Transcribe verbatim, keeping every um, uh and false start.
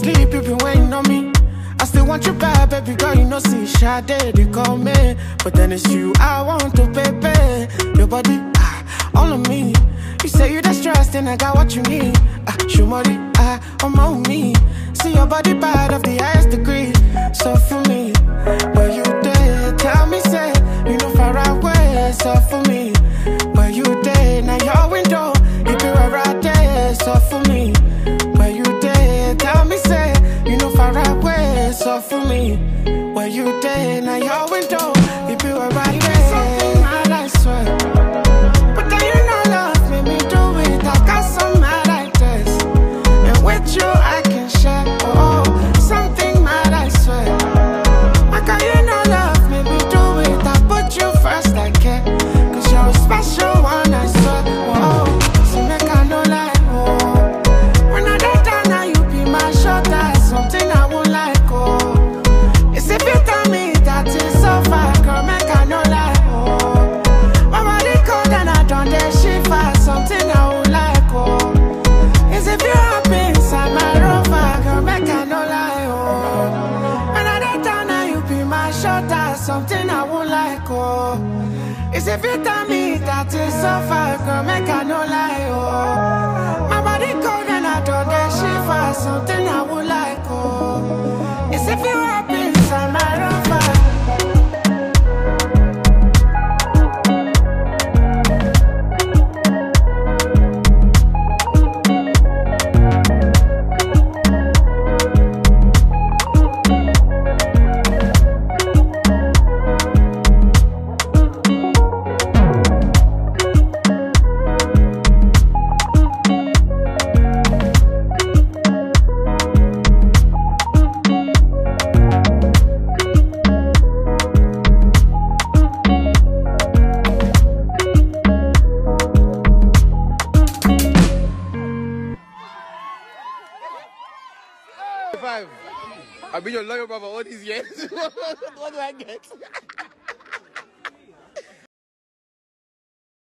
sleep, you been waiting on me. I still want you back, baby girl, you know, see Sade, they call me. But then it's you I want to, baby. Your body, ah, all of me. You say you that stressed and I got what you need. Ah, Shumari, ah, I'm on me. See your body bad of the highest degree. So for me, where you there, tell me, say, you know far away. So for me, where you there, now your window, you be right there. So for me, where you there, tell me, say, you know far away. So for me, where you there, now your window, you be right there. Something mad, I swear. But then you know love made me do it. I got some mad ideas, and with you I can share. Oh, something mad, I swear. I got you know love made me do it. I put you first, I care. Cause you're a special one, I swear. Whoa, so make I no lie. Oh, when I get down now, you be my shoulder. Something I won't like. Oh, it's if you tell me that it's so far, girl, make I no lie. Oh, my body cold and I don't dare shiver. Something I won't like. Oh, it's if you up inside my rover, girl, make I no lie. Oh, when I get down now, you be my shoulder. Something I won't like. Oh, it's if you tell me that it's so far, girl, make I no lie. Oh, my body cold and I don't dare shiver. Something I won't like. Oh, it's if you up inside my rover. Five. I've been your lawyer brother all these years. What do I get?